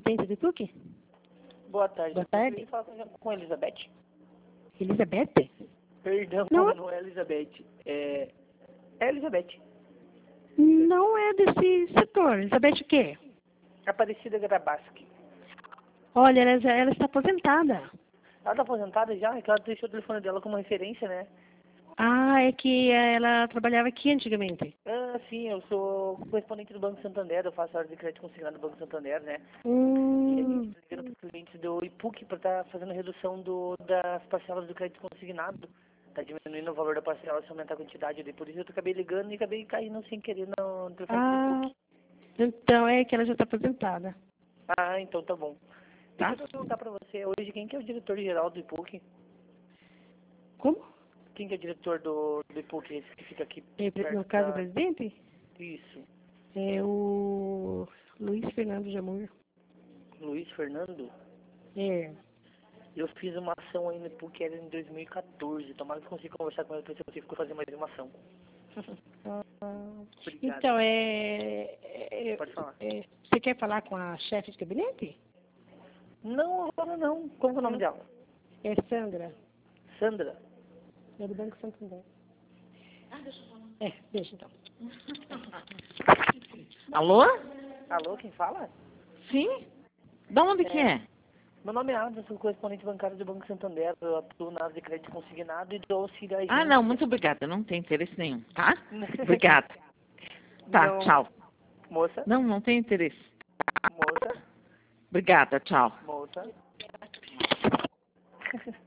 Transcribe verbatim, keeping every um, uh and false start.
assistente do PUC? Boa tarde. Boa tarde. Eu queria falar com a Elizabeth. Elizabeth? Perdão, Não. não é Elizabeth. É, é Elizabeth. Não é desse setor. Elizabeth o quê? Aparecida Grabaschi. Olha, ela, já- ela está aposentada. Ela tá aposentada já? É que ela deixou o telefone dela como referência, né? Ah, é que ela trabalhava aqui antigamente. Ah, sim, eu sou correspondente do Banco Santander, eu faço a hora de crédito consignado do Banco Santander, né? E a Hum. gente está ligando para os clientes do IPUC para estar fazendo redução do, das parcelas do crédito consignado. Está diminuindo o valor da parcela se aumentar a quantidade. Daí por isso eu acabei ligando e acabei caindo sem querer no telefone do Ah, IPUC. então é que ela já está aposentada. Ah, então tá bom. Tá? Deixa eu perguntar para você hoje, quem que é o diretor-geral do IPUC? Como? Quem que é o diretor do, do IPUC, esse que fica aqui É, perto no caso do da... presidente? Isso, É o Luiz Fernando Jamur. Luiz Fernando? É. Eu fiz uma ação aí no IPUC, era em dois mil e quatorze. Tomara que eu consiga conversar com ele para ver se eu consigo fazer mais uma ação. Ah, Obrigado. então, é, é, Pode falar. é- Você quer falar com a chefe de gabinete? Não, agora não. Como que é o nome dela? É Sandra. Sandra? É do Banco Santander. Ah, deixa eu falar. É, deixa então. Alô? Alô, quem fala? Sim? Da onde que é? Meu nome é Adam, sou correspondente bancário do Banco Santander. Eu atuo na área de crédito consignado e dou auxílio à Ah, agência. não, muito obrigada. Não tem interesse nenhum, tá? Obrigada. Tá, Não. tchau. Moça? Não, não tem interesse. Moça? Obrigada, tchau. Moça?